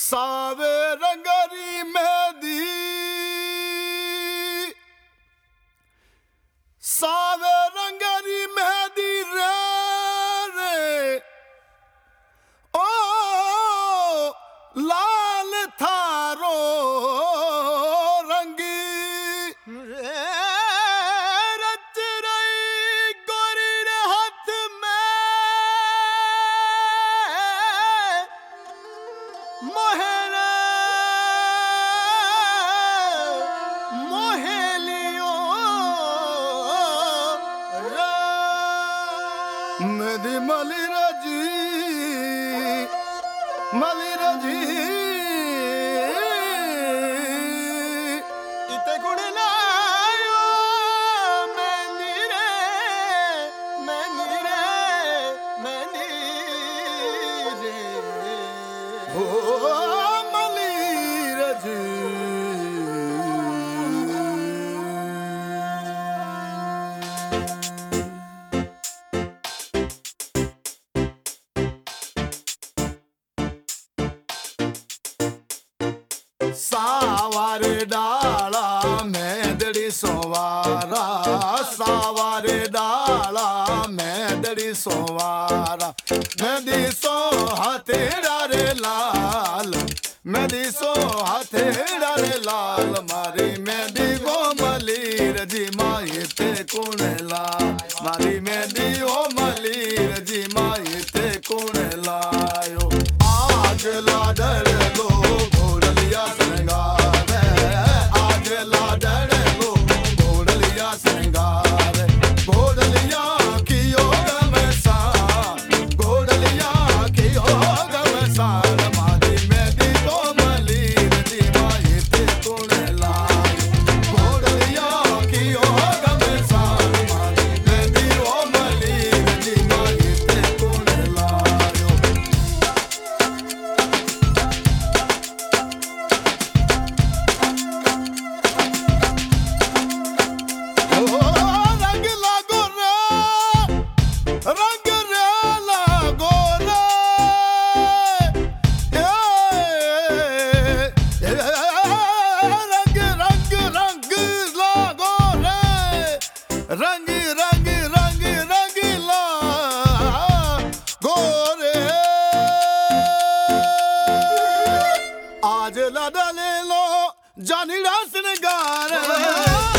सावे रंगरी मेहदी, सावे रंगरी मेहदी रे रे ओ लाल थारो रंगी रच रही गोरी रे हाथ में मोहरा मोहेलियो मेदी मली रजी इते गुण लायो मैनी रे ओ मली रजी सावारे डाला मेंदड़ी सोवारा, सावारे डाला मेंदड़ी सोवारा, मेंदी सो हथेड़ा रे लाल, मेंदी सो हथेड़ा रे लाल, मारी मेंदी गो मलीर जी माई ते कुण लाल, मारी मेंदी ओ मलीर जी माई ते कुण लायो। आज लाडर लो रंग रंग रंग रंगीला गोरे आज लड़ा ले लो जानी रास नगार।